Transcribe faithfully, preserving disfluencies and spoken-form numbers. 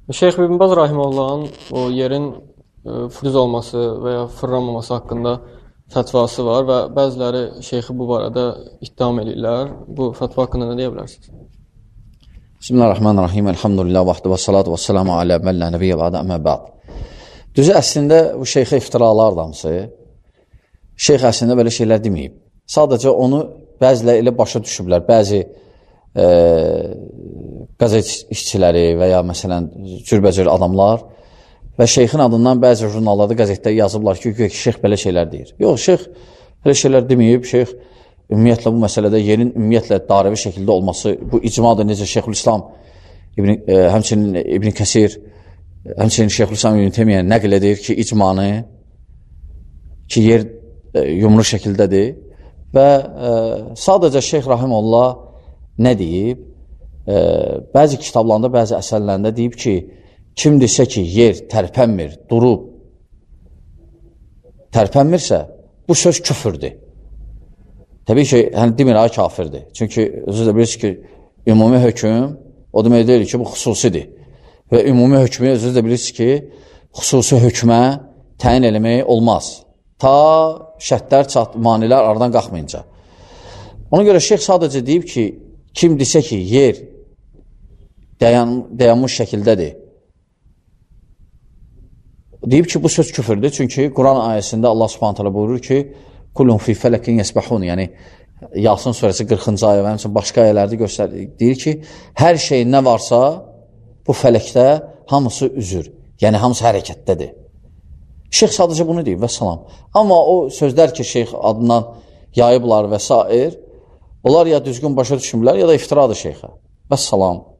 Şeyx İbn Baz Rahiməllahın o yerin e, friz olması və ya fırlanmaması haqqında fətvası var və bəziləri şeyxi bu barədə ittiham edirlər. Bu fətva haqqında nə deyə bilərsiniz? Bismillahirrahmanirrahim. Elhamdülillah vaxtı və salatu və selamu alə məllə nəbiyyə və adə əmə bəd. Düzü, əslində bu şeyxə iftiralar damsı. Şeyx əslində belə şeylər deməyib. Sadəcə onu bəziləri elə başa düşüblər. Bəzi e, qazet işçiləri və ya məsələn cürbəcür adamlar və şeyxin adından bəzi jurnallarda, qəzetdə yazıblar ki, ki, şeyx belə şeylər deyir. Yox, şeyx belə şeylər deməyib. Şeyx ümumiyyətlə bu məsələdə yerin ümumiyyətlə dairəvi şəkildə olması, bu icmadır, necə Şeyxülislam İbn, e, həmçinin İbn Kəsir, həmçinin Şeyxülislam İbn Teymiyyə nəql edir ki, icmanı ki, yer e, yumru şəkildədir və e, sadəcə Şeyx Rahimullah nə deyib? E, bəzi kitablarında, bəzi əsərlərində deyib ki, kim desə ki, yer tərpənmir, durub tərpənmirsə, bu söz küfürdür. Təbii ki, yəni, demir, ay kafirdir. Çünki özü də bilirsiniz ki, ümumi hökm, o demək deyil ki, bu xüsusidir. Və ümumi hökmü özü də bilirsiniz ki, xüsusi hökmə təyin eləmək olmaz. Ta şərtlər, çat, manilər aradan qalxmayınca. Ona görə şeyx sadəcə deyib ki, kim desə ki, yer dayan, dayanmış şəkildədir, deyib ki, bu söz küfürdür. Çünki Quran ayəsində Allah Subhanahu taala buyurur ki, Kulun fi fələkin yəsbəhun, yəni Yasin surəsi qırxıncı ayə və həmçinin başqa ayələrdə göstərir. Deyir ki, hər şey nə varsa bu fələkdə hamısı üzür, yəni hamısı hərəkətdədir. Şeyx sadəcə bunu deyib və salam. Amma o sözlər ki, şeyx adından yayıblar və s. onlar ya düzgün başa düşmürlər, ya da iftiradır şeyxə. Və salam.